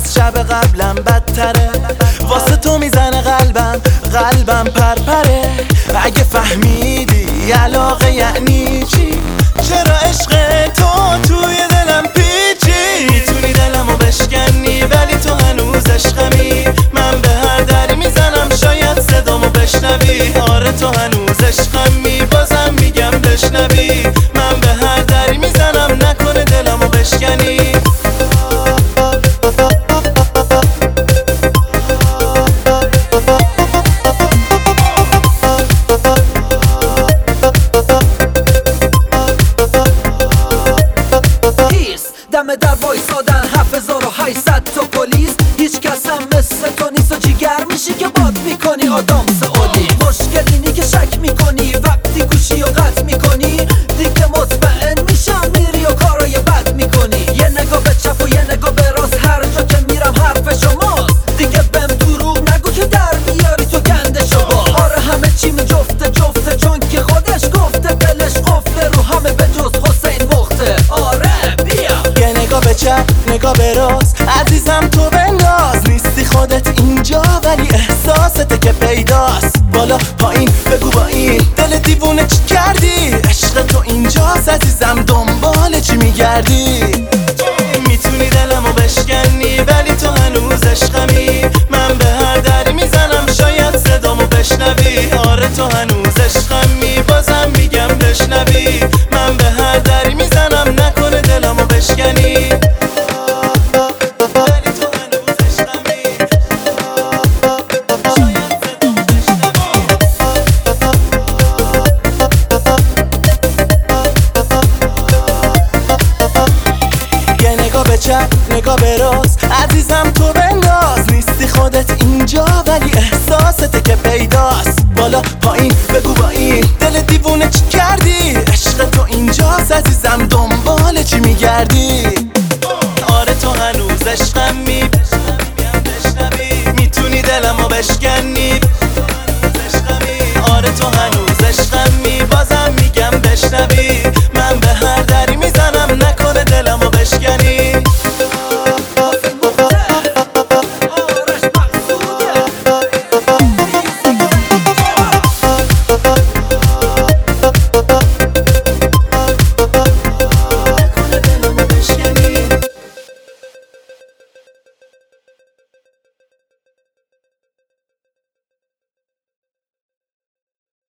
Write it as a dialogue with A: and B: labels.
A: از شب قبلم بدتره. واسه تو میزنه قلبم پرپره. اگه فهمیدی علاقه یعنی چی، چرا عشق تو توی دلم پیچی. میتونی دلمو بشکنی ولی تو هنوز عشقمی. من به هر دری میزنم شاید صدامو بشنوی. آره تو هنوز عشقمی، بازم میگم بشنوی. من به هر دری میزنم نکنه دلمو بشکنی.
B: دم در وایسادن 7800 تا پلیس. هیچ کس هم مثل تو نیست و جیگر میشی که باد میکنی آدامس اولی. مشکل اینی که شک میکنی وقتی گوشی و قطع میکنی. دیگه مطمئن میشم میری و کارای بد میکنی. یه نگاه به چپ و یه نگاه به راست، هر جا که میرم حرف شماست. دیگه بهم دروغ نگو که در بیاری تو گندشو با. آره همه چیم جفته چون که خودش گفته دلش قفله رو همه به جز حسین مخته. آره بیا
A: نگاه به چپ نگاه به راست، عزیزم تو بنداز. نیستی خودت اینجا ولی احساسته که پیداست. بالا پایین بگو با این دل دیوونه چی کردی. عشق تو اینجاست عزیزم، دنبال چی میگردی. میتونی دلمو بشکنی ولی تو هنوز عشقمی. من به هر دری میزنم شاید صدامو بشنوی. آره تو هنوز عشقمی، بازم میگم بشنوی. من به هر دری میزنم نکنه دلمو بشکنی. چپ نگاه به راست، عزیزم تو بنداز. نیستی خودت اینجا ولی احساسته که پیداست. بالا پایین بگو با این دل دیوونه چی کردی. عشق تو اینجاست عزیزم، دنبال چی میگردی.